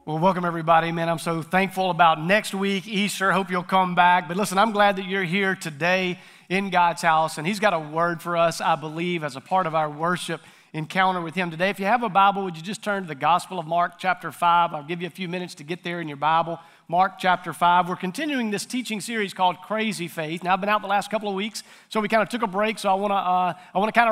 Well, welcome everybody, man. I'm so thankful about next week, Easter. Hope you'll come back. But listen, I'm glad that you're here today in God's house, and He's got a word for us, I believe, as a part of our worship encounter with Him today. If you have a Bible, would you just turn to the Gospel of Mark chapter 5? I'll give you a few minutes to get there in your Bible. Mark chapter 5. We're continuing this teaching series called Crazy Faith. Now, I've been out the last couple of weeks, so we kind of took a break, so I want to kind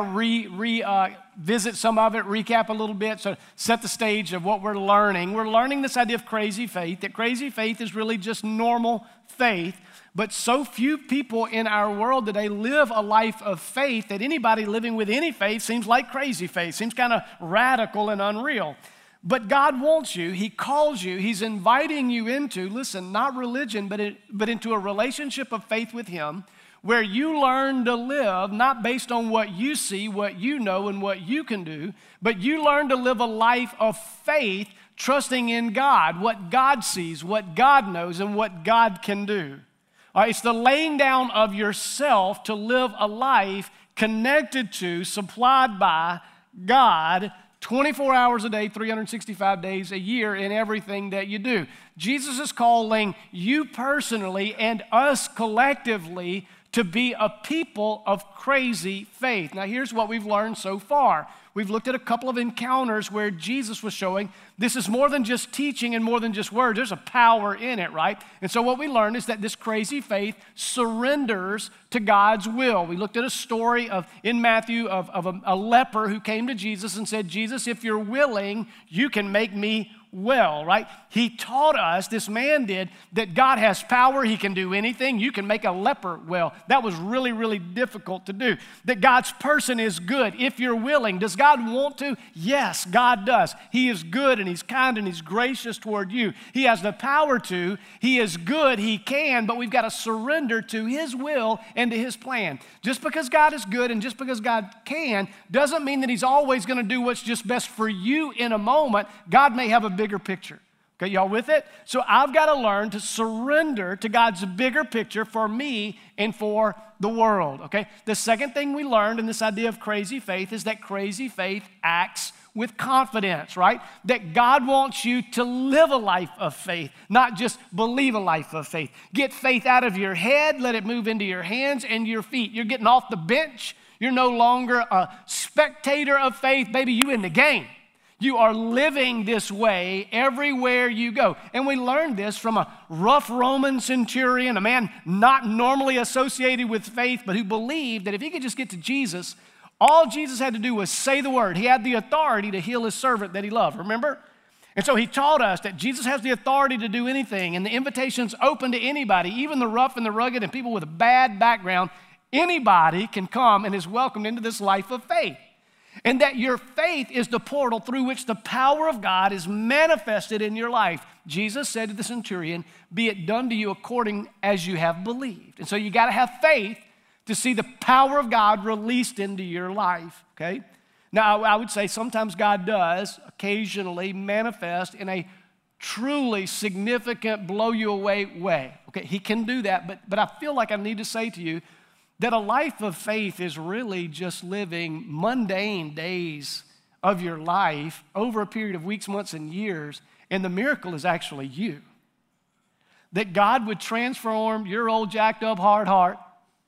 of visit some of it, recap a little bit, so set the stage of what we're learning. We're learning this idea of crazy faith, that crazy faith is really just normal faith, but so few people in our world today live a life of faith that anybody living with any faith seems like crazy faith, seems kind of radical and unreal. But God wants you, He calls you, He's inviting you into, listen, not religion, but into a relationship of faith with Him, where you learn to live not based on what you see, what you know, and what you can do, but you learn to live a life of faith, trusting in God, what God sees, what God knows, and what God can do. All right, it's the laying down of yourself to live a life connected to, supplied by God, 24 hours a day, 365 days a year in everything that you do. Jesus is calling you personally and us collectively to be a people of crazy faith. Now, here's what we've learned so far. We've looked at a couple of encounters where Jesus was showing this is more than just teaching and more than just words. There's a power in it, right? And so what we learned is that this crazy faith surrenders to God's will. We looked at a story in Matthew of a leper who came to Jesus and said, Jesus, if you're willing, you can make me well, right? He taught us, this man did, that God has power. He can do anything. You can make a leper well. That was really, really difficult to do. That God's person is good if you're willing. Does God want to? Yes, God does. He is good and He's kind and He's gracious toward you. He has the power to. He is good. He can, but we've got to surrender to His will and to His plan. Just because God is good and just because God can doesn't mean that He's always going to do what's just best for you in a moment. God may have a bigger picture. Okay, y'all with it? So I've got to learn to surrender to God's bigger picture for me and for the world, okay? The second thing we learned in this idea of crazy faith is that crazy faith acts with confidence, right? That God wants you to live a life of faith, not just believe a life of faith. Get faith out of your head, let it move into your hands and your feet. You're getting off the bench. You're no longer a spectator of faith. Baby, you in the game. You are living this way everywhere you go. And we learned this from a rough Roman centurion, a man not normally associated with faith, but who believed that if he could just get to Jesus, all Jesus had to do was say the word. He had the authority to heal his servant that he loved, remember? And so he taught us that Jesus has the authority to do anything, and the invitation's open to anybody, even the rough and the rugged and people with a bad background. Anybody can come and is welcomed into this life of faith. And that your faith is the portal through which the power of God is manifested in your life. Jesus said to the centurion, be it done to you according as you have believed. And so you got to have faith to see the power of God released into your life, okay? Now, I would say sometimes God does occasionally manifest in a truly significant, blow-you-away way, okay? He can do that, but I feel like I need to say to you that a life of faith is really just living mundane days of your life over a period of weeks, months, and years, and the miracle is actually you. That God would transform your old jacked up hard heart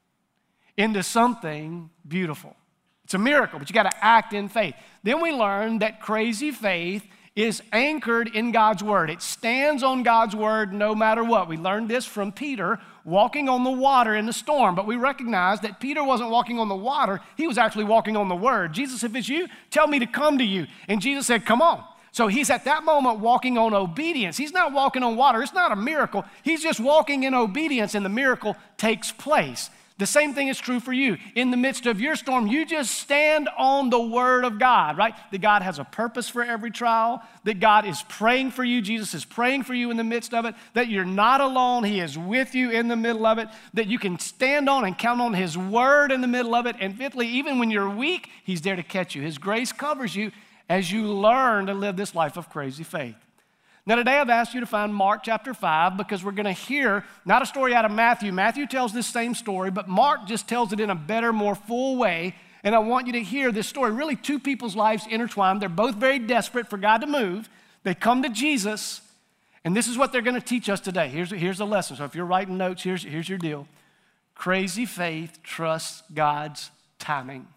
into something beautiful. It's a miracle, but you got to act in faith. Then we learn that crazy faith is anchored in God's word. It stands on God's word no matter what. We learned this from Peter walking on the water in the storm, but we recognize that Peter wasn't walking on the water. He was actually walking on the word. Jesus, if it's you, tell me to come to you. And Jesus said, come on. So he's at that moment walking on obedience. He's not walking on water. It's not a miracle. He's just walking in obedience, and the miracle takes place. The same thing is true for you. In the midst of your storm, you just stand on the word of God, right? That God has a purpose for every trial, that God is praying for you. Jesus is praying for you in the midst of it, that you're not alone. He is with you in the middle of it, that you can stand on and count on His word in the middle of it. And fifthly, even when you're weak, He's there to catch you. His grace covers you as you learn to live this life of crazy faith. Now today I've asked you to find Mark chapter 5 because we're going to hear not a story out of Matthew. Matthew tells this same story, but Mark just tells it in a better, more full way. And I want you to hear this story. Really two people's lives intertwined. They're both very desperate for God to move. They come to Jesus And this is what they're going to teach us today. Here's the lesson. So if you're writing notes, here's your deal. Crazy faith trusts God's timing.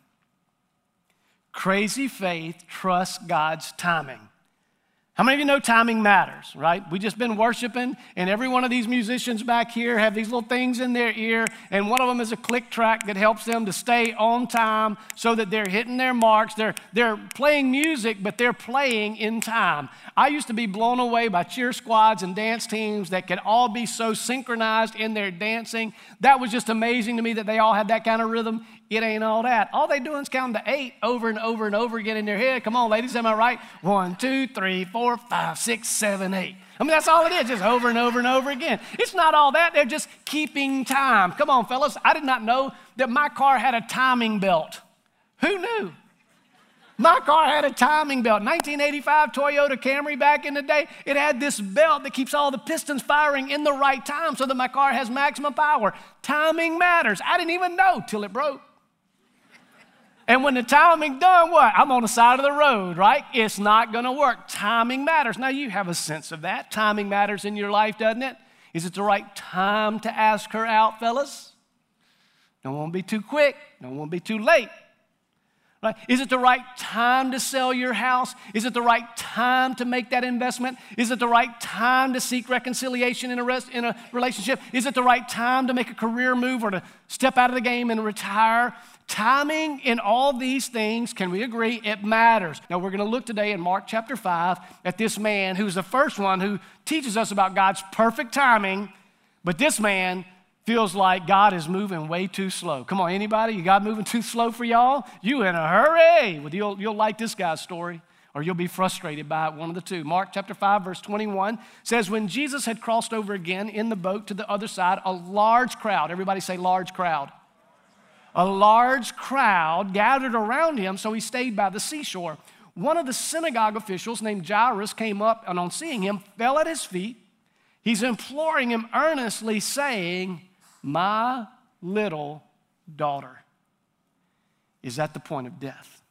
Crazy faith trusts God's timing. How many of you know timing matters, right? We just been worshiping, and every one of these musicians back here have these little things in their ear, and one of them is a click track that helps them to stay on time so that they're hitting their marks. They're playing music, but they're playing in time. I used to be blown away by cheer squads and dance teams that could all be so synchronized in their dancing. That was just amazing to me that they all had that kind of rhythm. It ain't all that. All they do is count to 8 over and over and over again in their head. Come on, ladies, am I right? 1, 2, 3, 4, 5, 6, 7, 8. I mean, that's all it is, just over and over and over again. It's not all that. They're just keeping time. Come on, fellas. I did not know that my car had a timing belt. Who knew? My car had a timing belt. 1985 Toyota Camry back in the day, it had this belt that keeps all the pistons firing in the right time so that my car has maximum power. Timing matters. I didn't even know till it broke. And when the timing done, what? I'm on the side of the road, right? It's not going to work. Timing matters. Now, you have a sense of that. Timing matters in your life, doesn't it? Is it the right time to ask her out, fellas? Don't want to be too quick. Don't want to be too late. Right? Is it the right time to sell your house? Is it the right time to make that investment? Is it the right time to seek reconciliation in a relationship? Is it the right time to make a career move or to step out of the game and retire? Timing in all these things, can we agree, it matters. Now we're going to look today in Mark chapter 5 at this man who's the first one who teaches us about God's perfect timing, but this man feels like God is moving way too slow. Come on, anybody? You God moving too slow for y'all? You in a hurry. Well, you'll like this guy's story, or you'll be frustrated by it, one of the two. Mark chapter 5, verse 21 says, when Jesus had crossed over again in the boat to the other side, a large crowd, everybody say large crowd. A large crowd gathered around him, so he stayed by the seashore. One of the synagogue officials named Jairus came up and on seeing him fell at his feet. He's imploring him earnestly, saying, my little daughter is at the point of death.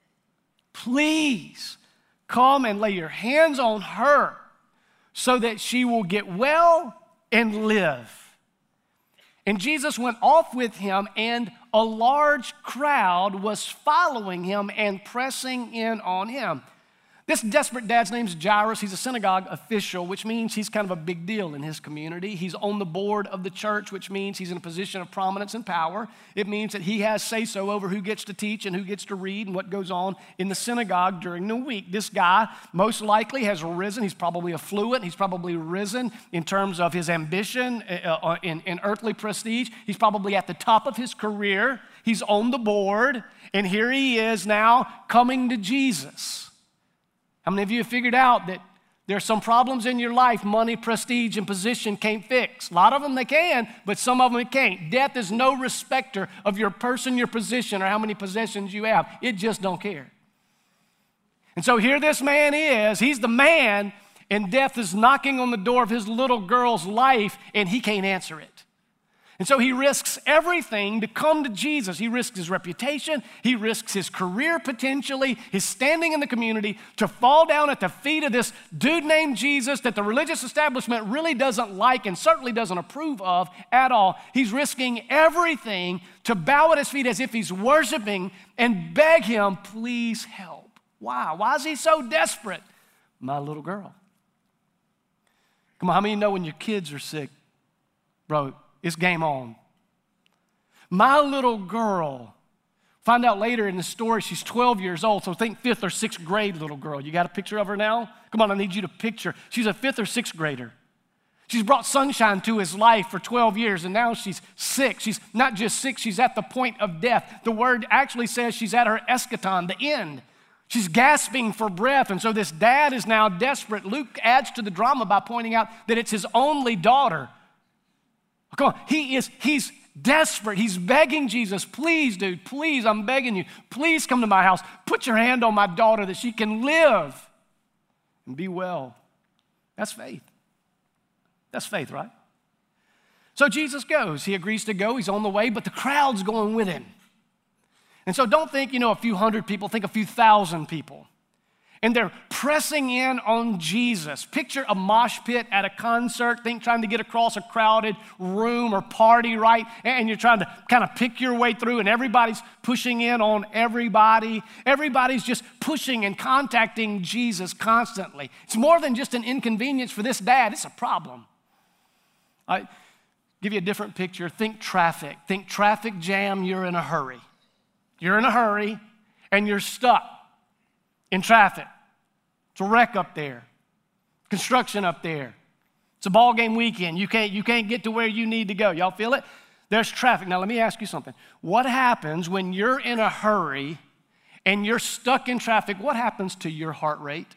Please come and lay your hands on her so that she will get well and live. And Jesus went off with him, and a large crowd was following him and pressing in on him. This desperate dad's name is Jairus. He's a synagogue official, which means he's kind of a big deal in his community. He's on the board of the church, which means he's in a position of prominence and power. It means that he has say-so over who gets to teach and who gets to read and what goes on in the synagogue during the week. This guy most likely has risen. He's probably affluent. He's probably risen in terms of his ambition, in earthly prestige. He's probably at the top of his career. He's on the board, and here he is now coming to Jesus. How many of you have figured out that there are some problems in your life money, prestige, and position can't fix? A lot of them they can, but some of them it can't. Death is no respecter of your person, your position, or how many possessions you have. It just don't care. And so here this man is. He's the man, and death is knocking on the door of his little girl's life, and he can't answer it. And so he risks everything to come to Jesus. He risks his reputation. He risks his career potentially, his standing in the community, to fall down at the feet of this dude named Jesus that the religious establishment really doesn't like and certainly doesn't approve of at all. He's risking everything to bow at his feet as if he's worshiping and beg him, please help. Why? Why is he so desperate? My little girl. Come on, how many of you know when your kids are sick? Bro, it's game on. My little girl, find out later in the story, she's 12 years old, so think 5th or 6th grade little girl. You got a picture of her now? Come on, I need you to picture. She's a 5th or 6th grader. She's brought sunshine to his life for 12 years, and now she's sick. She's not just sick, she's at the point of death. The word actually says she's at her eschaton, the end. She's gasping for breath, and so this dad is now desperate. Luke adds to the drama by pointing out that it's his only daughter. Come on, he's desperate. He's begging Jesus, please, dude, please, I'm begging you. Please come to my house. Put your hand on my daughter that she can live and be well. That's faith. That's faith, right? So Jesus goes. He agrees to go. He's on the way, but the crowd's going with him. And so don't think, a few hundred people. Think a few thousand people. And they're pressing in on Jesus. Picture a mosh pit at a concert, trying to get across a crowded room or party, right? And you're trying to kind of pick your way through, and everybody's pushing in on everybody. Everybody's just pushing and contacting Jesus constantly. It's more than just an inconvenience for this dad, it's a problem. I give you a different picture. Think traffic. Think traffic jam, you're in a hurry. You're in a hurry, and you're stuck in traffic. It's a wreck up there. Construction up there. It's a ball game weekend. You can't get to where you need to go. Y'all feel it? There's traffic. Now let me ask you something. What happens when you're in a hurry and you're stuck in traffic? What happens to your heart rate?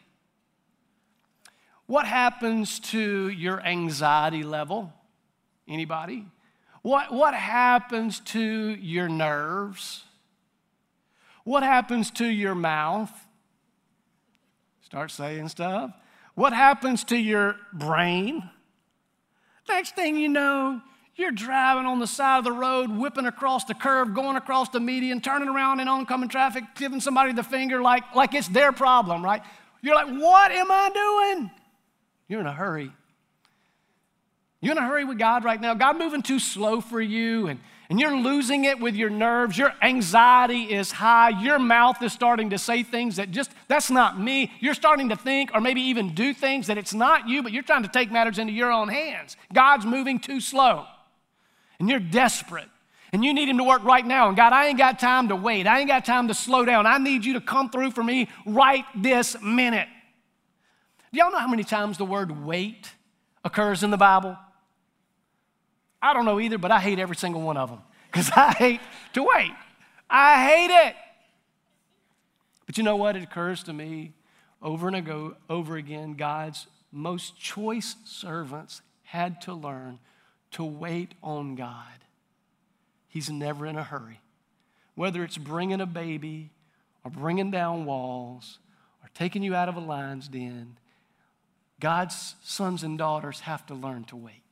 What happens to your anxiety level? Anybody? What happens to your nerves? What happens to your mouth? Start saying stuff. What happens to your brain? Next thing you know, you're driving on the side of the road, whipping across the curve, going across the median, turning around in oncoming traffic, giving somebody the finger like it's their problem, right? You're like, what am I doing? You're in a hurry. You're in a hurry with God right now. God moving too slow for you, and you're losing it with your nerves. Your anxiety is high. Your mouth is starting to say things that's not me. You're starting to think or maybe even do things that it's not you, but you're trying to take matters into your own hands. God's moving too slow, and you're desperate, and you need him to work right now. And God, I ain't got time to wait. I ain't got time to slow down. I need you to come through for me right this minute. Do y'all know how many times the word wait occurs in the Bible? I don't know either, but I hate every single one of them because I hate to wait. I hate it. But you know what? It occurs to me over and over again, God's most choice servants had to learn to wait on God. He's never in a hurry. Whether it's bringing a baby or bringing down walls or taking you out of a lion's den, God's sons and daughters have to learn to wait.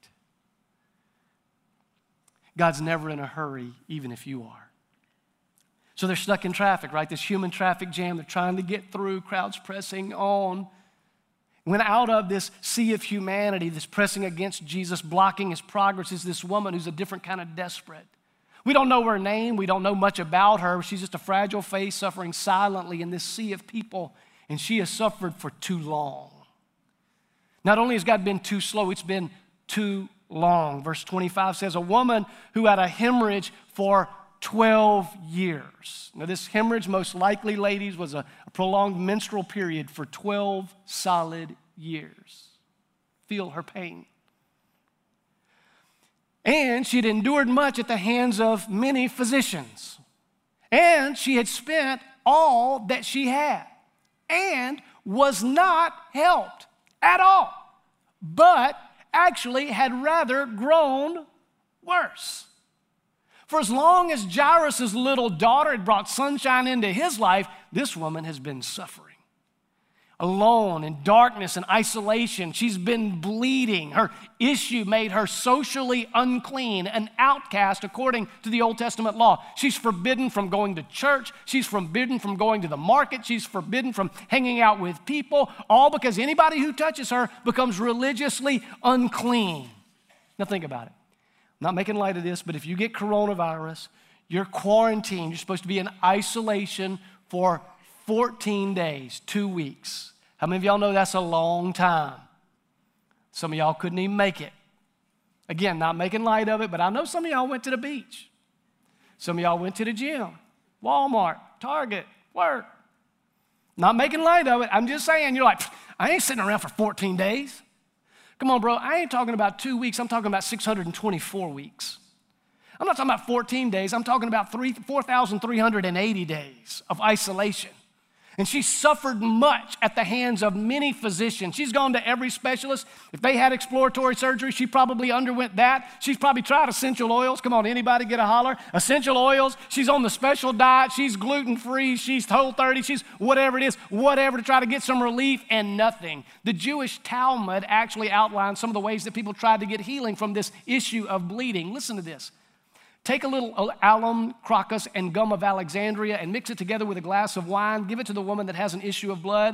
God's never in a hurry, even if you are. So they're stuck in traffic, right? This human traffic jam. They're trying to get through, crowds pressing on. When out of this sea of humanity that's pressing against Jesus, blocking his progress, is this woman who's a different kind of desperate. We don't know her name. We don't know much about her. She's just a fragile face suffering silently in this sea of people, and she has suffered for too long. Not only has God been too slow, it's been too long. Verse 25 says, a woman who had a hemorrhage for 12 years. Now this hemorrhage, most likely, ladies, was a prolonged menstrual period for 12 solid years. Feel her pain. And she had endured much at the hands of many physicians. And she had spent all that she had and was not helped at all, but actually had rather grown worse. For as long as Jairus' little daughter had brought sunshine into his life, this woman has been suffering. Alone in darkness and isolation, she's been bleeding. Her issue made her socially unclean, an outcast according to the Old Testament law. She's forbidden from going to church. She's forbidden from going to the market. She's forbidden from hanging out with people, all because anybody who touches her becomes religiously unclean. Now think about it. I'm not making light of this, but if you get coronavirus, you're quarantined. You're supposed to be in isolation for 14 days, 2 weeks. How many of y'all know that's a long time? Some of y'all couldn't even make it. Again, not making light of it, but I know some of y'all went to the beach. Some of y'all went to the gym, Walmart, Target, work. Not making light of it. I'm just saying, you're like, I ain't sitting around for 14 days. Come on, bro. I ain't talking about 2 weeks. I'm talking about 624 weeks. I'm not talking about 14 days. I'm talking about 4,380 days of isolation. And she suffered much at the hands of many physicians. She's gone to every specialist. If they had exploratory surgery, she probably underwent that. She's probably tried essential oils. Come on, anybody get a holler? Essential oils. She's on the special diet. She's gluten-free. She's Whole30. She's whatever it is, whatever to try to get some relief, and nothing. The Jewish Talmud actually outlines some of the ways that people tried to get healing from this issue of bleeding. Listen to this. Take a little alum, crocus, and gum of Alexandria and mix it together with a glass of wine. Give it to the woman that has an issue of blood.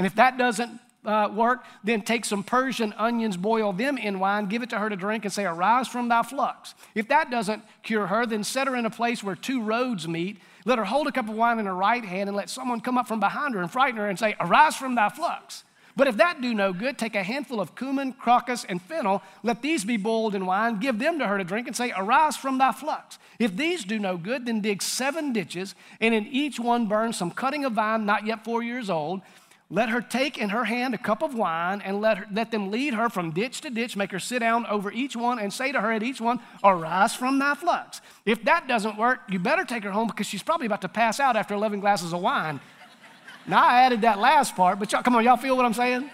And if that doesn't work, then take some Persian onions, boil them in wine, give it to her to drink, and say, arise from thy flux. If that doesn't cure her, then set her in a place where two roads meet. Let her hold a cup of wine in her right hand, and let someone come up from behind her and frighten her and say, arise from thy flux. But if that do no good, take a handful of cumin, crocus, and fennel. Let these be boiled in wine. Give them to her to drink and say, arise from thy flux. If these do no good, then dig 7 ditches, and in each one burn some cutting of vine not yet 4 years old. Let her take in her hand a cup of wine, and let them lead her from ditch to ditch. Make her sit down over each one and say to her at each one, arise from thy flux. If that doesn't work, you better take her home because she's probably about to pass out after 11 glasses of wine. Now, I added that last part, but y'all, come on, y'all feel what I'm saying?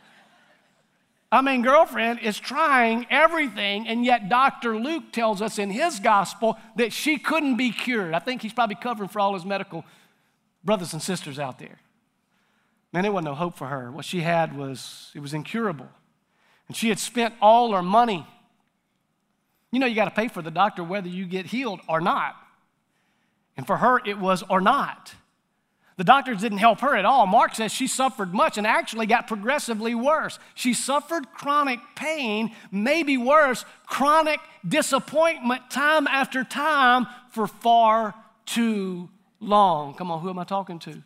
I mean, girlfriend is trying everything, and yet Dr. Luke tells us in his gospel that she couldn't be cured. I think he's probably covering for all his medical brothers and sisters out there. Man, there wasn't no hope for her. What she had was incurable. And she had spent all her money. You know, you got to pay for the doctor whether you get healed or not. And for her, it was or not. The doctors didn't help her at all. Mark says she suffered much and actually got progressively worse. She suffered chronic pain, maybe worse, chronic disappointment time after time for far too long. Come on, who am I talking to?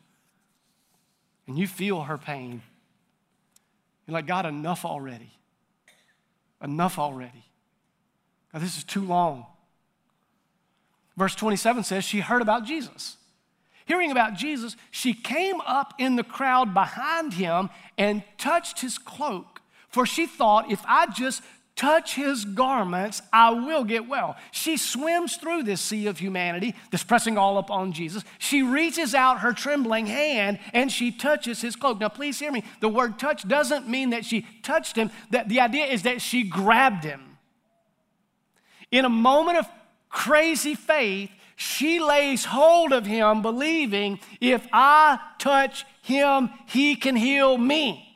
And you feel her pain. You're like, God, enough already. Enough already. God, this is too long. Verse 27 says she heard about Jesus. Hearing about Jesus, she came up in the crowd behind him and touched his cloak. For she thought, if I just touch his garments, I will get well. She swims through this sea of humanity that's pressing all up on Jesus. She reaches out her trembling hand and she touches his cloak. Now, please hear me. The word touch doesn't mean that she touched him. That the idea is that she grabbed him. In a moment of crazy faith, she lays hold of him, believing, if I touch him, he can heal me.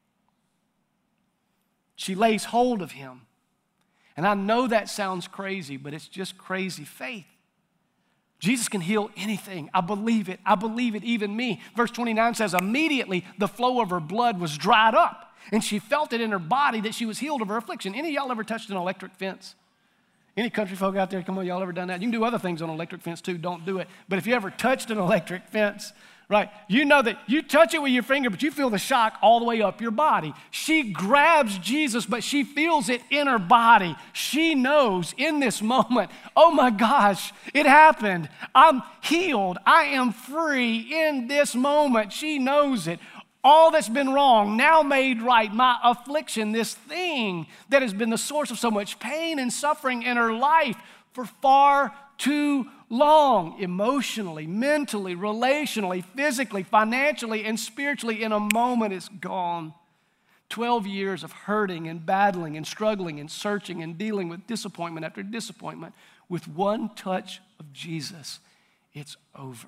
She lays hold of him. And I know that sounds crazy, but it's just crazy faith. Jesus can heal anything. I believe it. I believe it, even me. Verse 29 says, immediately the flow of her blood was dried up, and she felt it in her body that she was healed of her affliction. Any of y'all ever touched an electric fence? Any country folk out there, come on, y'all ever done that? You can do other things on an electric fence too, don't do it. But if you ever touched an electric fence, right, you know that you touch it with your finger, but you feel the shock all the way up your body. She grabs Jesus, but she feels it in her body. She knows in this moment, oh my gosh, it happened. I'm healed. I am free in this moment. She knows it. All that's been wrong, now made right. My affliction, this thing that has been the source of so much pain and suffering in her life for far too long, emotionally, mentally, relationally, physically, financially, and spiritually, in a moment is gone. 12 years of hurting and battling and struggling and searching and dealing with disappointment after disappointment. With one touch of Jesus, it's over.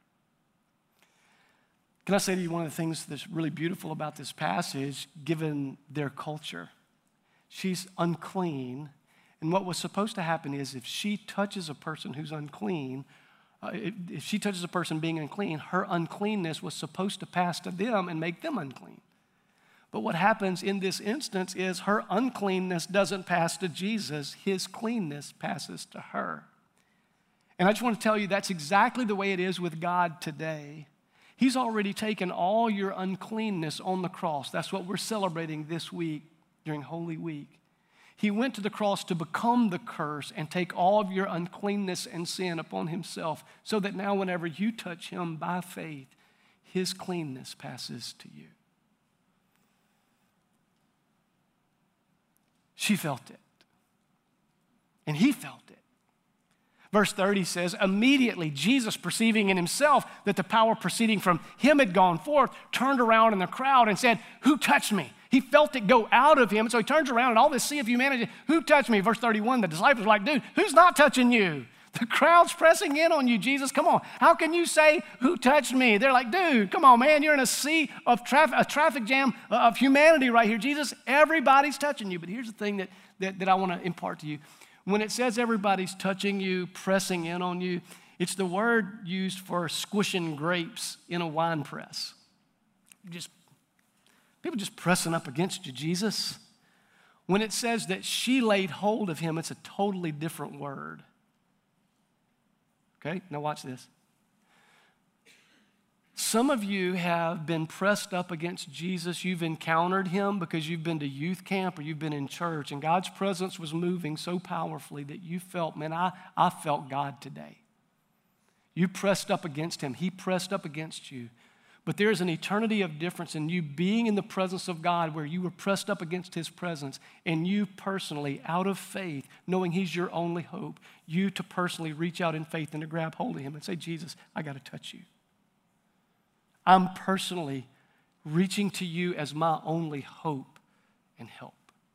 Can I say to you one of the things that's really beautiful about this passage, given their culture? She's unclean, and what was supposed to happen is if she touches a person who's unclean, if she touches a person being unclean, her uncleanness was supposed to pass to them and make them unclean. But what happens in this instance is her uncleanness doesn't pass to Jesus, his cleanness passes to her. And I just want to tell you that's exactly the way it is with God today. He's already taken all your uncleanness on the cross. That's what we're celebrating this week during Holy Week. He went to the cross to become the curse and take all of your uncleanness and sin upon himself so that now whenever you touch him by faith, his cleanness passes to you. She felt it. And he felt it. Verse 30 says, immediately Jesus, perceiving in himself that the power proceeding from him had gone forth, turned around in the crowd and said, who touched me? He felt it go out of him. So he turns around and all this sea of humanity, who touched me? Verse 31, the disciples are like, dude, who's not touching you? The crowd's pressing in on you, Jesus. Come on. How can you say, who touched me? They're like, dude, come on, man. You're in a sea of a traffic jam of humanity right here. Jesus, everybody's touching you. But here's the thing that I want to impart to you. When it says everybody's touching you, pressing in on you, it's the word used for squishing grapes in a wine press. Just People just pressing up against you, Jesus. When it says that she laid hold of him, it's a totally different word. Okay, now watch this. Some of you have been pressed up against Jesus. You've encountered him because you've been to youth camp or you've been in church, and God's presence was moving so powerfully that you felt, man, I felt God today. You pressed up against him. He pressed up against you. But there's an eternity of difference in you being in the presence of God where you were pressed up against his presence, and you personally, out of faith, knowing he's your only hope, you to personally reach out in faith and to grab hold of him and say, Jesus, I got to touch you. I'm personally reaching to you as my only hope and help.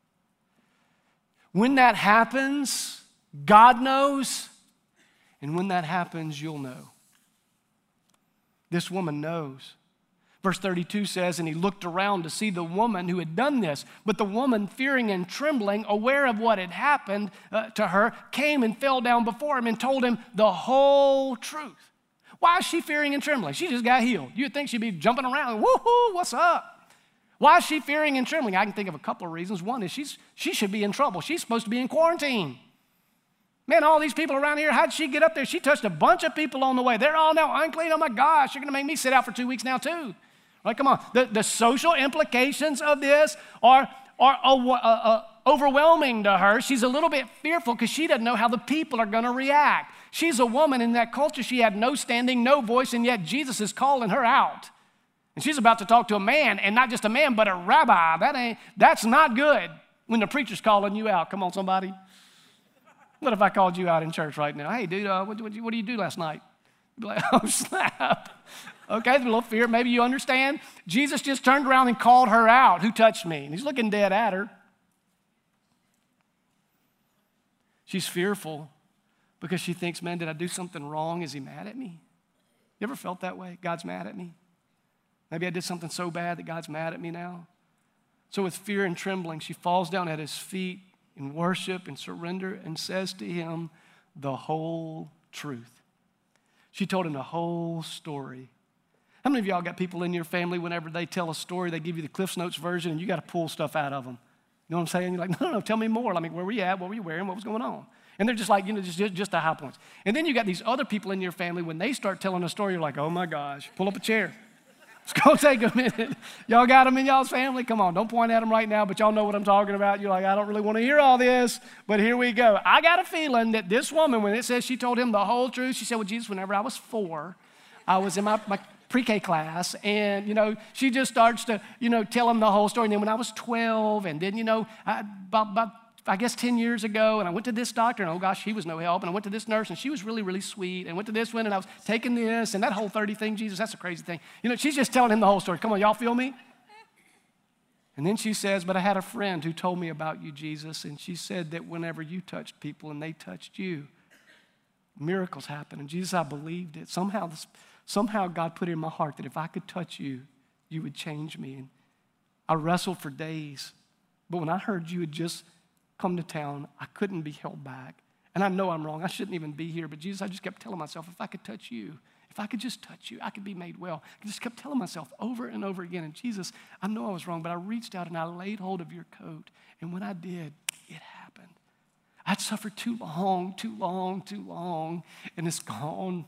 When that happens, God knows, and when that happens, you'll know. This woman knows. Verse 32 says, and he looked around to see the woman who had done this. But the woman, fearing and trembling, aware of what had happened to her, came and fell down before him and told him the whole truth. Why is she fearing and trembling? She just got healed. You'd think she'd be jumping around, woohoo, what's up? Why is she fearing and trembling? I can think of a couple of reasons. One is she should be in trouble. She's supposed to be in quarantine. Man, all these people around here, how'd she get up there? She touched a bunch of people on the way. They're all now unclean. Oh my gosh, you're going to make me sit out for 2 weeks now too. Right, come on. The social implications of this are overwhelming to her. She's a little bit fearful because she doesn't know how the people are going to react. She's a woman in that culture. She had no standing, no voice, and yet Jesus is calling her out. And she's about to talk to a man, and not just a man, but a rabbi. That's not good when the preacher's calling you out. Come on, somebody. What if I called you out in church right now? Hey, dude, what did you do last night? You'd be like, oh, snap. Okay, there's a little fear. Maybe you understand. Jesus just turned around and called her out. Who touched me? And he's looking dead at her. She's fearful because she thinks, man, did I do something wrong? Is he mad at me? You ever felt that way? God's mad at me? Maybe I did something so bad that God's mad at me now. So with fear and trembling, she falls down at his feet in worship and surrender and says to him the whole truth. She told him the whole story. How many of y'all got people in your family, whenever they tell a story, they give you the Cliff's Notes version and you got to pull stuff out of them? You know what I'm saying? You're like, no, tell me more. I mean, where were you at? What were you wearing? What was going on? And they're just like, just the high points. And then you got these other people in your family, when they start telling a story, you're like, oh my gosh, pull up a chair. It's going to take a minute. Y'all got them in y'all's family? Come on, don't point at them right now, but y'all know what I'm talking about. You're like, I don't really want to hear all this, but here we go. I got a feeling that this woman, when it says she told him the whole truth, she said, well, Jesus, whenever I was 4, I was in my pre-K class, and, she just starts to, tell him the whole story. And then when I was 12, and then, about I guess 10 years ago, and I went to this doctor, and oh gosh, he was no help, and I went to this nurse, and she was really, really sweet, and went to this one, and I was taking this, and that whole 30 thing, Jesus, that's a crazy thing. She's just telling him the whole story. Come on, y'all feel me? And then she says, but I had a friend who told me about you, Jesus, and she said that whenever you touched people and they touched you, miracles happened. And Jesus, I believed it. Somehow God put it in my heart that if I could touch you, you would change me. And I wrestled for days, but when I heard you had just come to town, I couldn't be held back. And I know I'm wrong. I shouldn't even be here. But Jesus, I just kept telling myself, if I could touch you, if I could just touch you, I could be made well. I just kept telling myself over and over again. And Jesus, I know I was wrong, but I reached out and I laid hold of your coat. And when I did, it happened. I'd suffered too long, and it's gone.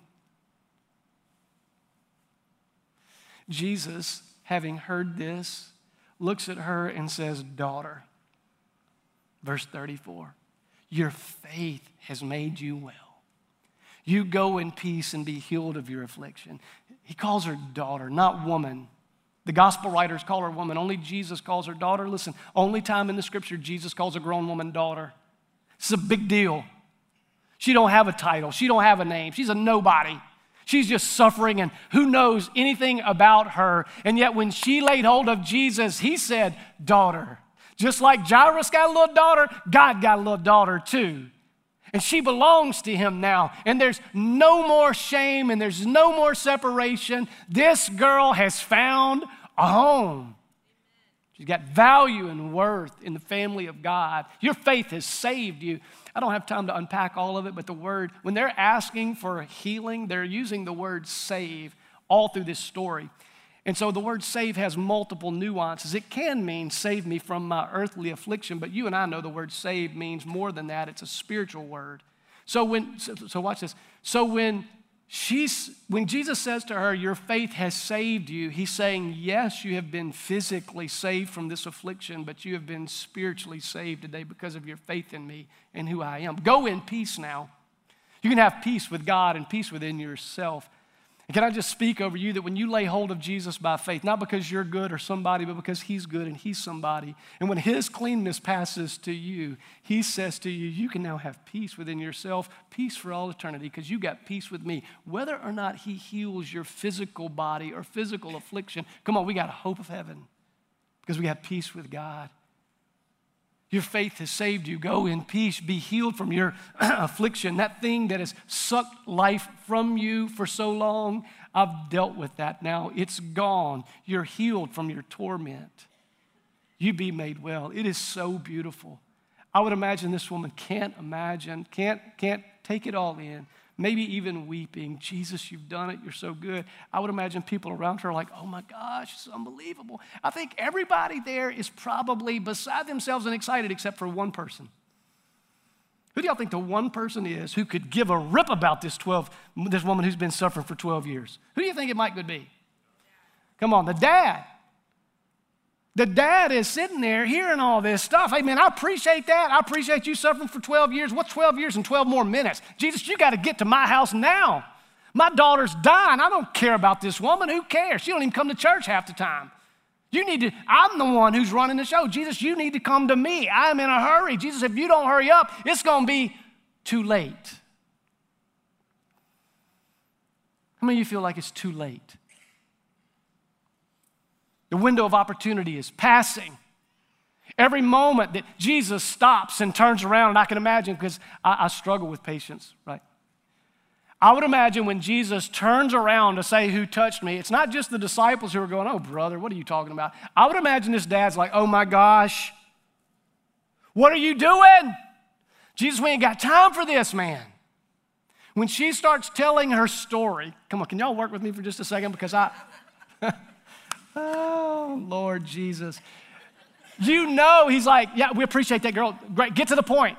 Jesus, having heard this, looks at her and says, daughter, verse 34, your faith has made you well. You go in peace and be healed of your affliction. He calls her daughter, not woman. The gospel writers call her woman. Only Jesus calls her daughter. Listen, only time in the scripture Jesus calls a grown woman daughter. This is a big deal. She don't have a title. She don't have a name. She's a nobody. She's just suffering, and who knows anything about her. And yet when she laid hold of Jesus, he said, daughter. Just like Jairus got a little daughter, God got a little daughter too. And she belongs to him now. And there's no more shame and there's no more separation. This girl has found a home. She's got value and worth in the family of God. Your faith has saved you. I don't have time to unpack all of it, but the word, when they're asking for healing, they're using the word save all through this story. And so the word save has multiple nuances. It can mean save me from my earthly affliction, but you and I know the word save means more than that. It's a spiritual word. So watch this. So when Jesus says to her, your faith has saved you, he's saying, yes, you have been physically saved from this affliction, but you have been spiritually saved today because of your faith in me and who I am. Go in peace now. You can have peace with God and peace within yourself. And can I just speak over you that when you lay hold of Jesus by faith, not because you're good or somebody, but because he's good and he's somebody, and when his cleanness passes to you, he says to you, you can now have peace within yourself, peace for all eternity, because you got peace with me. Whether or not he heals your physical body or physical affliction, come on, we got a hope of heaven because we got peace with God. Your faith has saved you. Go in peace. Be healed from your affliction. That thing that has sucked life from you for so long, I've dealt with that now. It's gone. You're healed from your torment. You be made well. It is so beautiful. I would imagine this woman can't take it all in. Maybe even weeping. Jesus, you've done it. You're so good. I would imagine people around her like, oh my gosh, it's unbelievable. I think everybody there is probably beside themselves and excited except for one person. Who do y'all think the one person is who could give a rip about this woman who's been suffering for 12 years? Who do you think it might could be? Come on, the dad. The dad is sitting there hearing all this stuff. Hey, man, I appreciate that. I appreciate you suffering for 12 years. What's 12 years and 12 more minutes? Jesus, you got to get to my house now. My daughter's dying. I don't care about this woman. Who cares? She don't even come to church half the time. I'm the one who's running the show. Jesus, you need to come to me. I'm in a hurry. Jesus, if you don't hurry up, it's going to be too late. How many of you feel like it's too late? The window of opportunity is passing. Every moment that Jesus stops and turns around, and I can imagine, because I struggle with patience, right? I would imagine when Jesus turns around to say who touched me, it's not just the disciples who are going, oh, brother, what are you talking about? I would imagine this dad's like, oh, my gosh, what are you doing? Jesus, we ain't got time for this, man. When she starts telling her story, come on, can y'all work with me for just a second? Because oh, Lord Jesus. You know, he's like, yeah, we appreciate that, girl. Great, get to the point.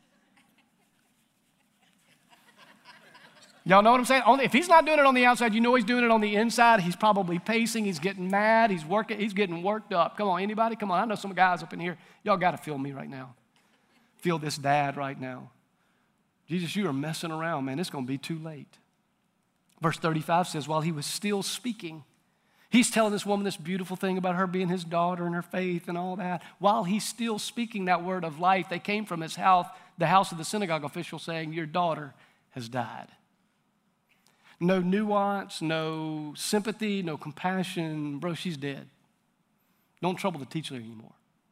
Y'all know what I'm saying? If he's not doing it on the outside, you know he's doing it on the inside. He's probably pacing. He's getting mad. He's getting worked up. Come on, anybody? Come on. I know some guys up in here. Y'all got to feel me right now. Feel this dad right now. Jesus, you are messing around, man. It's going to be too late. Verse 35 says, while he was still speaking, he's telling this woman this beautiful thing about her being his daughter and her faith and all that. While he's still speaking that word of life, they came from his house, the house of the synagogue official, saying, your daughter has died. No nuance, no sympathy, no compassion. Bro, she's dead. Don't trouble the teacher anymore.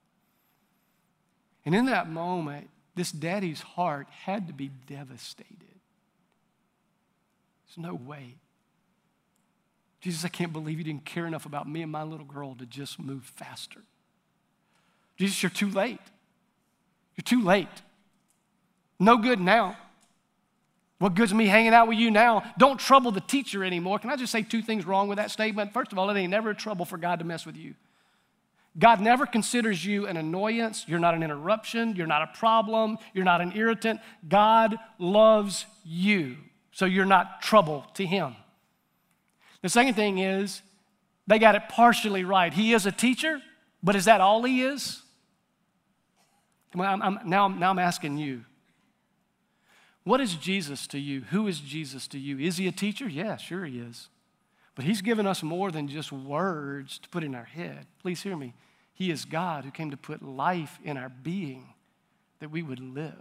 And in that moment, this daddy's heart had to be devastated. There's no way. Jesus, I can't believe you didn't care enough about me and my little girl to just move faster. Jesus, you're too late. You're too late. No good now. What good's me hanging out with you now? Don't trouble the teacher anymore. Can I just say two things wrong with that statement? First of all, it ain't never trouble for God to mess with you. God never considers you an annoyance. You're not an interruption. You're not a problem. You're not an irritant. God loves you, so you're not trouble to him. The second thing is, they got it partially right. He is a teacher, but is that all he is? Come on, now I'm asking you. What is Jesus to you? Who is Jesus to you? Is he a teacher? Yeah, sure he is. But he's given us more than just words to put in our head. Please hear me. He is God who came to put life in our being that we would live.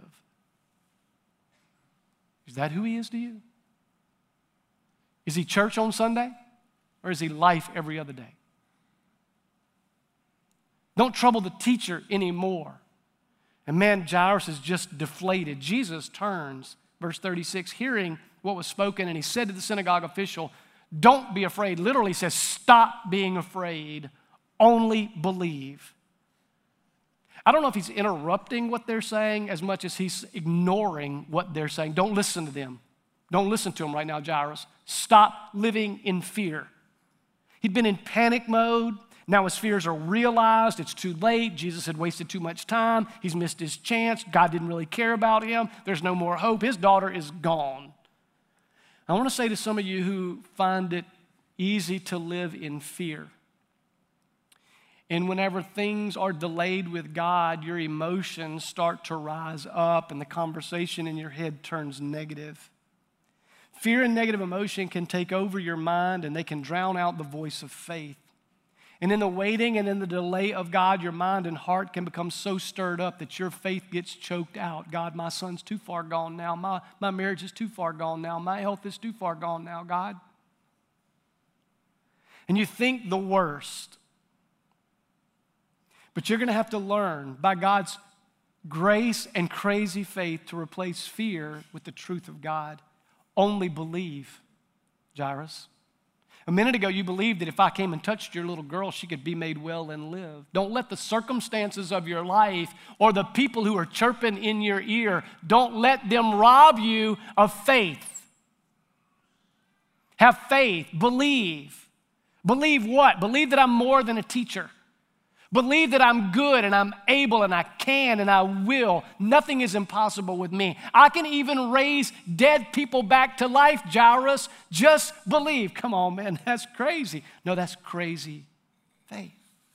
Is that who he is to you? Is he church on Sunday? Or is he life every other day? Don't trouble the teacher anymore. And man, Jairus is just deflated. Jesus turns, verse 36, hearing what was spoken, and he said to the synagogue official, don't be afraid. Literally says, stop being afraid. Only believe. I don't know if he's interrupting what they're saying as much as he's ignoring what they're saying. Don't listen to them. Don't listen to them right now, Jairus. Stop living in fear. He'd been in panic mode. Now his fears are realized. It's too late. Jesus had wasted too much time. He's missed his chance. God didn't really care about him. There's no more hope. His daughter is gone. I want to say to some of you who find it easy to live in fear, and whenever things are delayed with God, your emotions start to rise up and the conversation in your head turns negative. Fear and negative emotion can take over your mind and they can drown out the voice of faith. And in the waiting and in the delay of God, your mind and heart can become so stirred up that your faith gets choked out. God, my son's too far gone now. My marriage is too far gone now. My health is too far gone now, God. And you think the worst. But you're going to have to learn by God's grace and crazy faith to replace fear with the truth of God. Only believe, Jairus. A minute ago, you believed that if I came and touched your little girl, she could be made well and live. Don't let the circumstances of your life or the people who are chirping in your ear, don't let them rob you of faith. Have faith. Believe. Believe what? Believe that I'm more than a teacher. Believe that I'm good and I'm able and I can and I will. Nothing is impossible with me. I can even raise dead people back to life, Jairus. Just believe. Come on, man, that's crazy. No, that's crazy faith.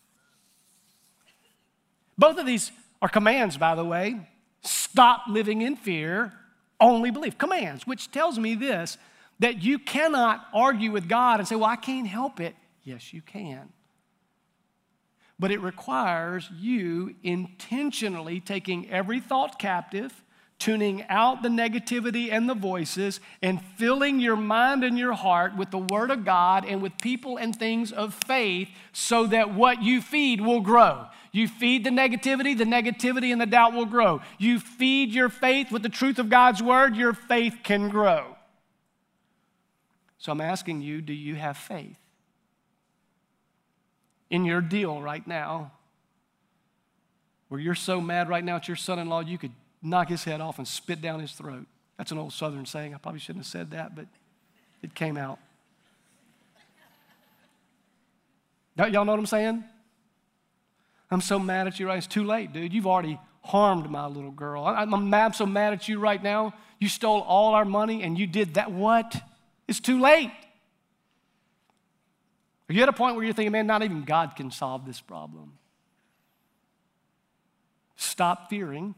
Both of these are commands, by the way. Stop living in fear, only believe. Commands, which tells me this, that you cannot argue with God and say, well, I can't help it. Yes, you can. But it requires you intentionally taking every thought captive, tuning out the negativity and the voices, and filling your mind and your heart with the Word of God and with people and things of faith so that what you feed will grow. You feed the negativity and the doubt will grow. You feed your faith with the truth of God's Word, your faith can grow. So I'm asking you, do you have faith? In your deal right now, where you're so mad right now at your son-in-law, you could knock his head off and spit down his throat. That's an old Southern saying. I probably shouldn't have said that, but it came out. Y'all know what I'm saying? I'm so mad at you right now. It's too late, dude. You've already harmed my little girl. I'm so mad at you right now. You stole all our money and you did that. What? It's too late. Are you at a point where you're thinking, man, not even God can solve this problem? Stop fearing.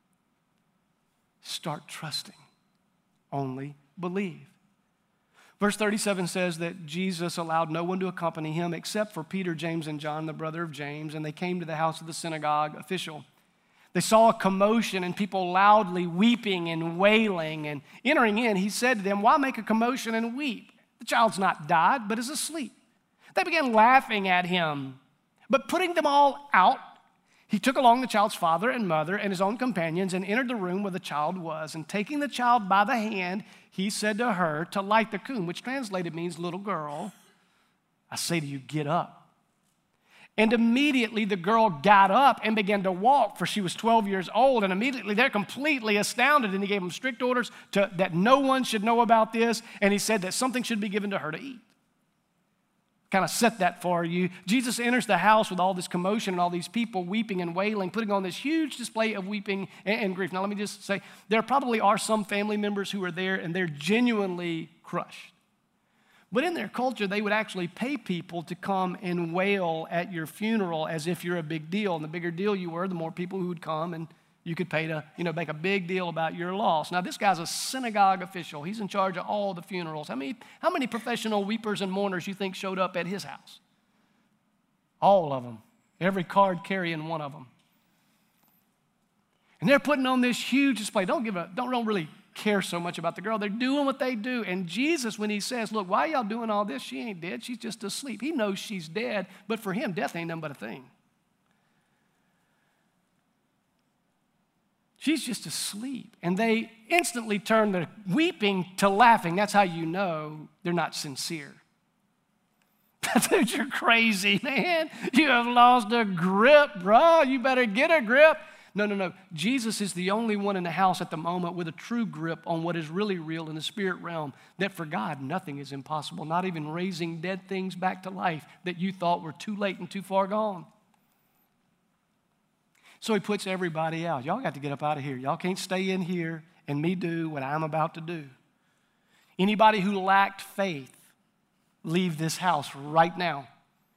Start trusting. Only believe. Verse 37 says that Jesus allowed no one to accompany him except for Peter, James, and John, the brother of James, and they came to the house of the synagogue official. They saw a commotion and people loudly weeping and wailing, and entering in, he said to them, why make a commotion and weep? The child's not died, but is asleep. They began laughing at him. But putting them all out, he took along the child's father and mother and his own companions and entered the room where the child was. And taking the child by the hand, he said to her, Talitha kum, which translated means little girl, I say to you, get up. And immediately the girl got up and began to walk, for she was 12 years old. And immediately they're completely astounded. And he gave them strict orders that no one should know about this. And he said that something should be given to her to eat. Kind of set that for you. Jesus enters the house with all this commotion and all these people weeping and wailing, putting on this huge display of weeping and grief. Now, let me just say, there probably are some family members who are there and they're genuinely crushed. But in their culture, they would actually pay people to come and wail at your funeral as if you're a big deal. And the bigger deal you were, the more people who would come and you could pay to, make a big deal about your loss. Now, this guy's a synagogue official. He's in charge of all the funerals. How many professional weepers and mourners you think showed up at his house? All of them. Every card carrying one of them. And they're putting on this huge display. Don't really care so much about the girl. They're doing what they do. And Jesus, when he says, look, why y'all doing all this? She ain't dead. She's just asleep. He knows she's dead, but for him, death ain't nothing but a thing. She's just asleep. And they instantly turn their weeping to laughing. That's how you know they're not sincere. Dude, you're crazy, man. You have lost a grip, bro. You better get a grip. No. Jesus is the only one in the house at the moment with a true grip on what is really real in the spirit realm, that for God, nothing is impossible, not even raising dead things back to life that you thought were too late and too far gone. So he puts everybody out. Y'all got to get up out of here. Y'all can't stay in here and me do what I'm about to do. Anybody who lacked faith, leave this house right now.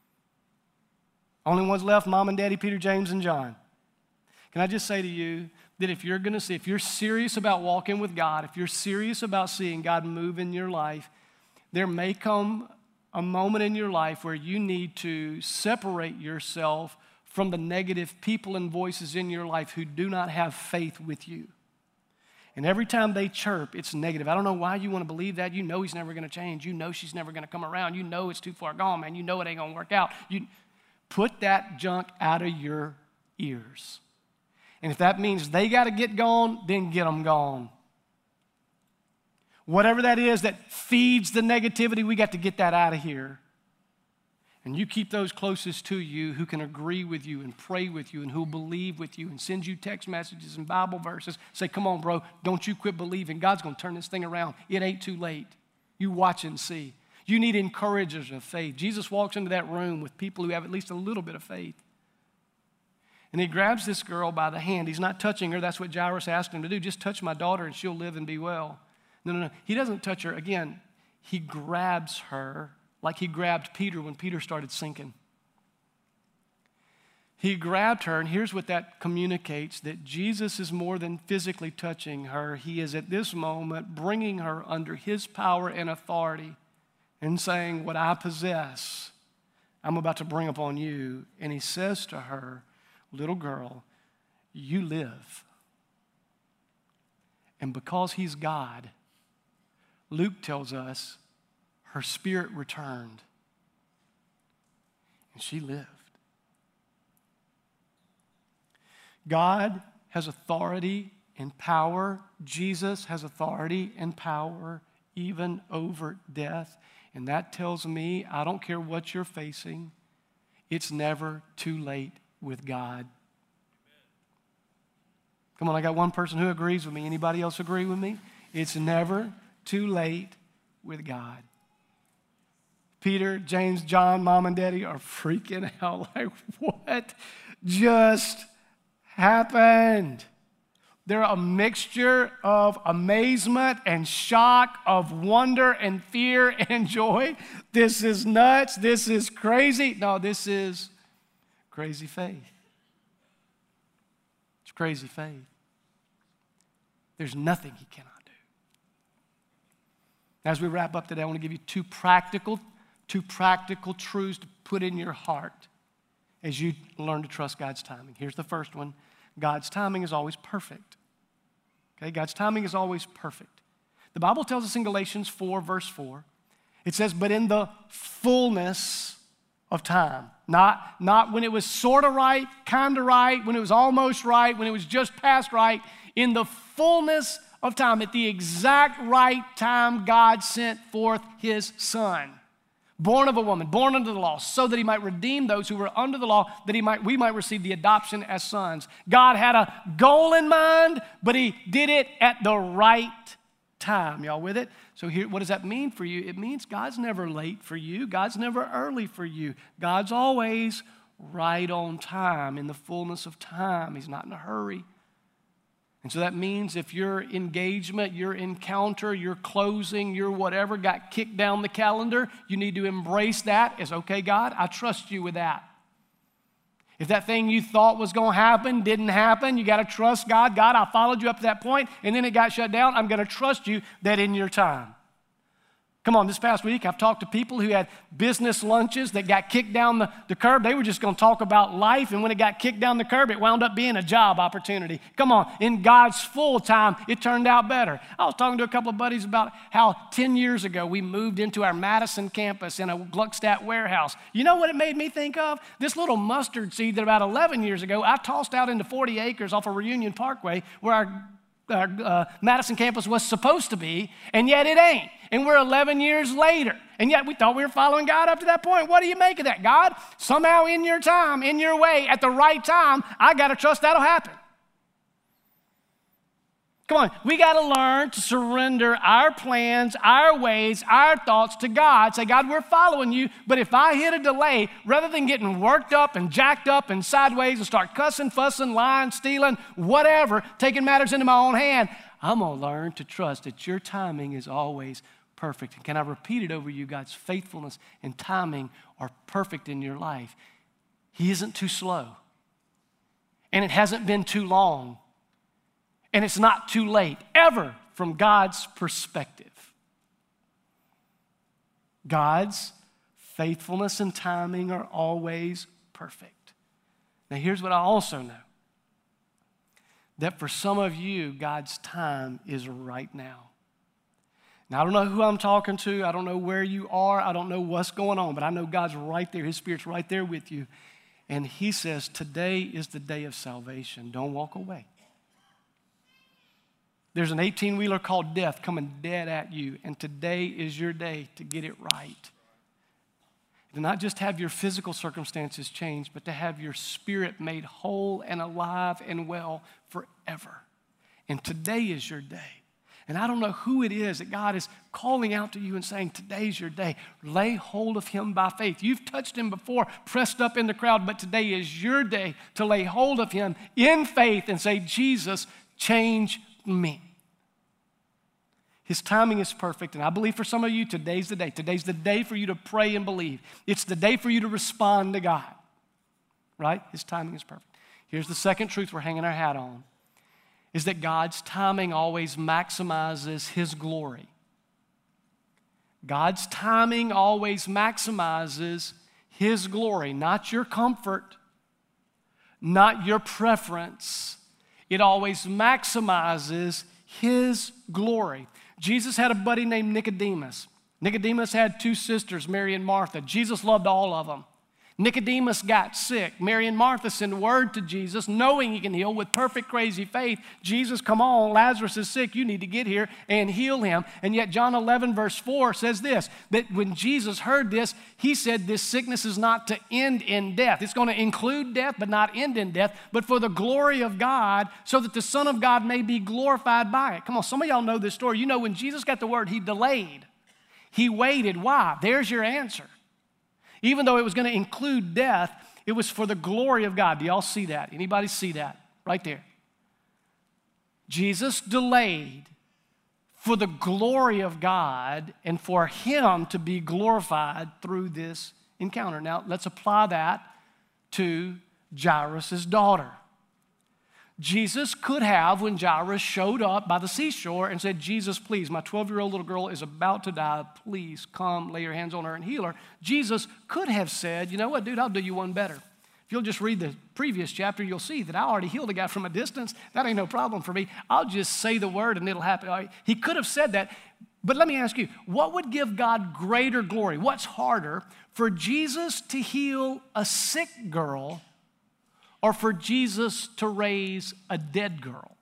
Only ones left, Mom and Daddy, Peter, James, and John. Can I just say to you that if you're serious about walking with God, if you're serious about seeing God move in your life, there may come a moment in your life where you need to separate yourself from the negative people and voices in your life who do not have faith with you. And every time they chirp, it's negative. I don't know why you want to believe that. You know he's never going to change. You know she's never going to come around. You know it's too far gone, man. You know it ain't going to work out. You put that junk out of your ears. And if that means they got to get gone, then get them gone. Whatever that is that feeds the negativity, we got to get that out of here. And you keep those closest to you who can agree with you and pray with you and who believe with you and send you text messages and Bible verses. Say, come on, bro, don't you quit believing. God's going to turn this thing around. It ain't too late. You watch and see. You need encouragers of faith. Jesus walks into that room with people who have at least a little bit of faith. And he grabs this girl by the hand. He's not touching her. That's what Jairus asked him to do. Just touch my daughter and she'll live and be well. No. He doesn't touch her. Again, he grabs her like he grabbed Peter when Peter started sinking. He grabbed her, and here's what that communicates, that Jesus is more than physically touching her. He is at this moment bringing her under his power and authority and saying, what I possess, I'm about to bring upon you. And he says to her, little girl, you live. And because he's God, Luke tells us her spirit returned and she lived. God has authority and power. Jesus has authority and power even over death. And that tells me, I don't care what you're facing, it's never too late with God. Come on, I got one person who agrees with me. Anybody else agree with me? It's never too late with God. Peter, James, John, Mom and Daddy are freaking out like, what just happened? They're a mixture of amazement and shock, of wonder and fear and joy. This is nuts. This is crazy. No, this is crazy faith. It's crazy faith. There's nothing he cannot do. As we wrap up today, I want to give you two practical truths to put in your heart as you learn to trust God's timing. Here's the first one. God's timing is always perfect. Okay, God's timing is always perfect. The Bible tells us in Galatians 4, verse 4, it says, but in the fullness of time. Not when it was sort of right, kind of right, when it was almost right, when it was just past right. In the fullness of time, at the exact right time, God sent forth his Son, born of a woman, born under the law, so that he might redeem those who were under the law, that we might receive the adoption as sons. God had a goal in mind, but he did it at the right time. Y'all with it? So here, what does that mean for you? It means God's never late for you. God's never early for you. God's always right on time, in the fullness of time. He's not in a hurry. And so that means if your engagement, your encounter, your closing, your whatever got kicked down the calendar, you need to embrace that as, okay, God, I trust you with that. If that thing you thought was going to happen didn't happen, you got to trust God. God, I followed you up to that point, and then it got shut down. I'm going to trust you that in your time. Come on, this past week, I've talked to people who had business lunches that got kicked down the curb. They were just going to talk about life, and when it got kicked down the curb, it wound up being a job opportunity. Come on, in God's full time, it turned out better. I was talking to a couple of buddies about how 10 years ago we moved into our Madison campus in a Gluckstadt warehouse. You know what it made me think of? This little mustard seed that about 11 years ago I tossed out into 40 acres off of Reunion Parkway where our Madison campus was supposed to be, and yet it ain't. And we're 11 years later, and yet we thought we were following God up to that point. What do you make of that? God, somehow in your time, in your way, at the right time, I got to trust that'll happen. Come on, we got to learn to surrender our plans, our ways, our thoughts to God. Say, God, we're following you, but if I hit a delay, rather than getting worked up and jacked up and sideways and start cussing, fussing, lying, stealing, whatever, taking matters into my own hand, I'm going to learn to trust that your timing is always perfect. And can I repeat it over you? God's faithfulness and timing are perfect in your life. He isn't too slow, and it hasn't been too long. And it's not too late, ever, from God's perspective. God's faithfulness and timing are always perfect. Now, here's what I also know. That for some of you, God's time is right now. Now, I don't know who I'm talking to. I don't know where you are. I don't know what's going on. But I know God's right there. His Spirit's right there with you. And He says, today is the day of salvation. Don't walk away. There's an 18-wheeler called death coming dead at you, and today is your day to get it right. To not just have your physical circumstances changed, but to have your spirit made whole and alive and well forever. And today is your day. And I don't know who it is that God is calling out to you and saying, today's your day. Lay hold of Him by faith. You've touched Him before, pressed up in the crowd, but today is your day to lay hold of Him in faith and say, Jesus, change me. His timing is perfect, and I believe for some of you, today's the day. Today's the day for you to pray and believe. It's the day for you to respond to God, right? His timing is perfect. Here's the second truth we're hanging our hat on, is that God's timing always maximizes His glory. God's timing always maximizes His glory, not your comfort, not your preference. It always maximizes His glory. Jesus had a buddy named Nicodemus. Nicodemus had two sisters, Mary and Martha. Jesus loved all of them. Nicodemus got sick. Mary and Martha send word to Jesus, knowing He can heal with perfect crazy faith. Jesus, come on, Lazarus is sick. You need to get here and heal him. And yet John 11 verse 4 says this, that when Jesus heard this, He said this sickness is not to end in death. It's going to include death, but not end in death, but for the glory of God, so that the Son of God may be glorified by it. Come on, some of y'all know this story. You know when Jesus got the word, He delayed. He waited. Why? There's your answer. Even though it was going to include death, it was for the glory of God. Do y'all see that? Anybody see that? Right there. Jesus delayed for the glory of God and for Him to be glorified through this encounter. Now, let's apply that to Jairus' daughter. Jesus could have, when Jairus showed up by the seashore and said, Jesus, please, my 12-year-old little girl is about to die. Please come lay your hands on her and heal her. Jesus could have said, you know what, dude, I'll do you one better. If you'll just read the previous chapter, you'll see that I already healed a guy from a distance. That ain't no problem for me. I'll just say the word and it'll happen. He could have said that. But let me ask you, what would give God greater glory? What's harder, for Jesus to heal a sick girl or for Jesus to raise a dead girl?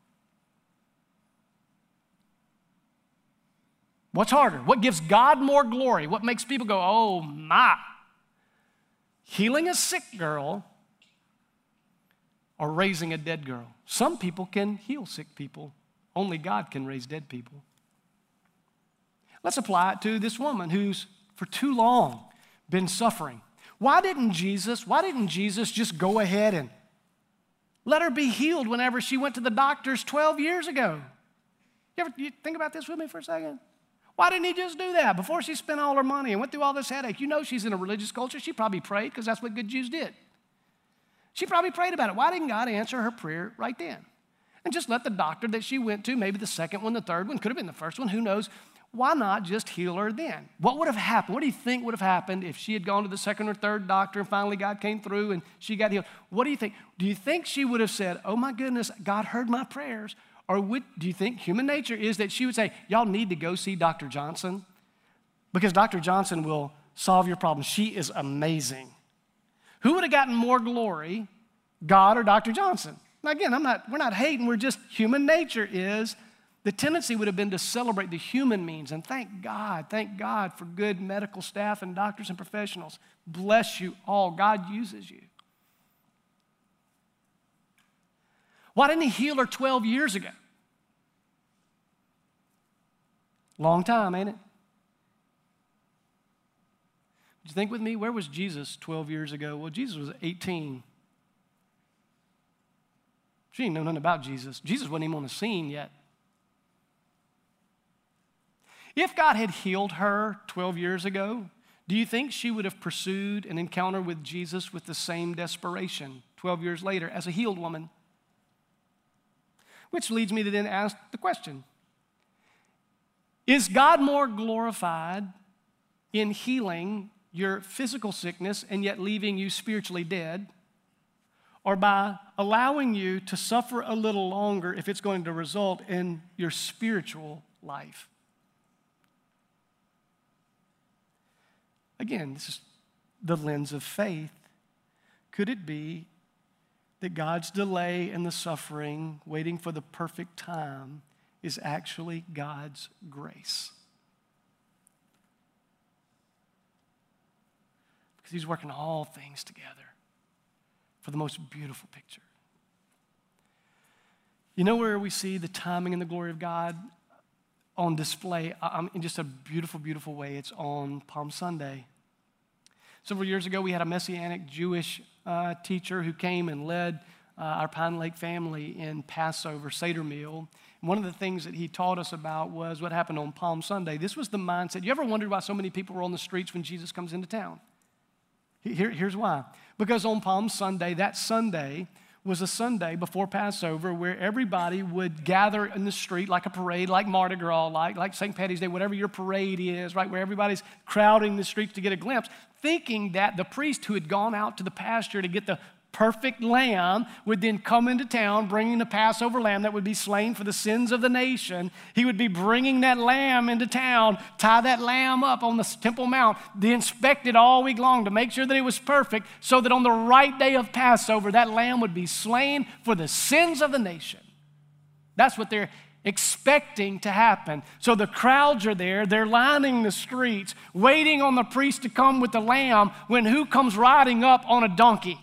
What's harder? What gives God more glory? What makes people go, oh my? Healing a sick girl or raising a dead girl? Some people can heal sick people. Only God can raise dead people. Let's apply it to this woman who's for too long been suffering. Why didn't Jesus just go ahead and let her be healed whenever she went to the doctors 12 years ago? You think about this with me for a second? Why didn't He just do that before she spent all her money and went through all this headache? You know she's in a religious culture. She probably prayed, because that's what good Jews did. She probably prayed about it. Why didn't God answer her prayer right then? And just let the doctor that she went to, maybe the second one, the third one, could have been the first one, who knows? Why not just heal her then? What would have happened? What do you think would have happened if she had gone to the second or third doctor and finally God came through and she got healed? What do you think? Do you think she would have said, oh my goodness, God heard my prayers? Or do you think human nature is that she would say, y'all need to go see Dr. Johnson, because Dr. Johnson will solve your problem. She is amazing. Who would have gotten more glory, God or Dr. Johnson? Now again, we're not hating, we're just, human nature is, the tendency would have been to celebrate the human means, and thank God for good medical staff and doctors and professionals. Bless you all. God uses you. Why didn't He heal her 12 years ago? Long time, ain't it? Would you think with me, where was Jesus 12 years ago? Well, Jesus was 18. She didn't know nothing about Jesus. Jesus wasn't even on the scene yet. If God had healed her 12 years ago, do you think she would have pursued an encounter with Jesus with the same desperation 12 years later as a healed woman? Which leads me to then ask the question, is God more glorified in healing your physical sickness and yet leaving you spiritually dead, or by allowing you to suffer a little longer if it's going to result in your spiritual life? Again, this is the lens of faith. Could it be that God's delay in the suffering, waiting for the perfect time, is actually God's grace? Because He's working all things together for the most beautiful picture. You know where we see the timing and the glory of God on display in just a beautiful, beautiful way? It's on Palm Sunday. Several years ago, we had a Messianic Jewish teacher who came and led our Pine Lake family in Passover Seder meal. And one of the things that he taught us about was what happened on Palm Sunday. This was the mindset. You ever wondered why so many people were on the streets when Jesus comes into town? Here's why. Because on Palm Sunday, that Sunday was a Sunday before Passover where everybody would gather in the street like a parade, like Mardi Gras, like St. Patty's Day, whatever your parade is, right, where everybody's crowding the streets to get a glimpse, thinking that the priest who had gone out to the pasture to get the perfect lamb would then come into town bringing the Passover lamb that would be slain for the sins of the nation. He would be bringing that lamb into town, tie that lamb up on the Temple Mount, be inspected all week long to make sure that it was perfect so that on the right day of Passover, that lamb would be slain for the sins of the nation. That's what they're expecting to happen. So the crowds are there, they're lining the streets, waiting on the priest to come with the lamb, when who comes riding up on a donkey?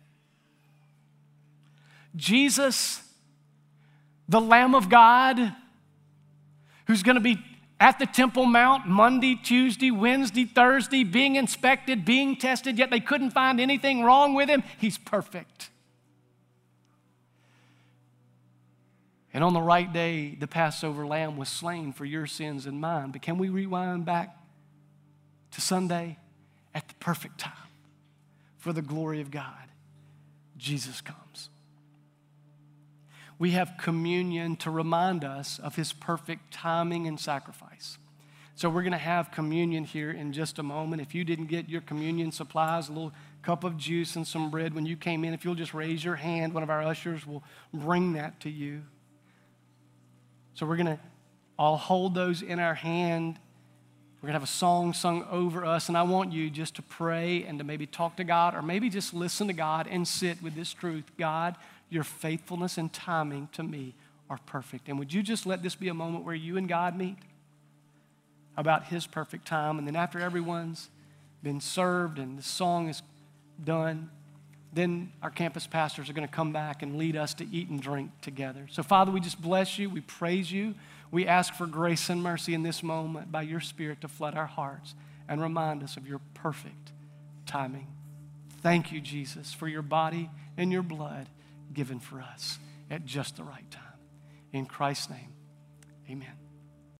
Jesus, the Lamb of God, who's going to be at the Temple Mount Monday, Tuesday, Wednesday, Thursday, being inspected, being tested, yet they couldn't find anything wrong with him. He's perfect. And on the right day, the Passover lamb was slain for your sins and mine. But can we rewind back to Sunday? At the perfect time, for the glory of God, Jesus comes. We have communion to remind us of His perfect timing and sacrifice. So we're going to have communion here in just a moment. If you didn't get your communion supplies, a little cup of juice and some bread when you came in, if you'll just raise your hand, one of our ushers will bring that to you. So we're going to all hold those in our hand. We're going to have a song sung over us, and I want you just to pray and to maybe talk to God, or maybe just listen to God and sit with this truth. God, your faithfulness and timing to me are perfect. And would you just let this be a moment where you and God meet about His perfect time? And then after everyone's been served and the song is done, then our campus pastors are going to come back and lead us to eat and drink together. So Father, we just bless you. We praise you. We ask for grace and mercy in this moment by your Spirit to flood our hearts and remind us of your perfect timing. Thank you, Jesus, for your body and your blood given for us at just the right time. In Christ's name, amen.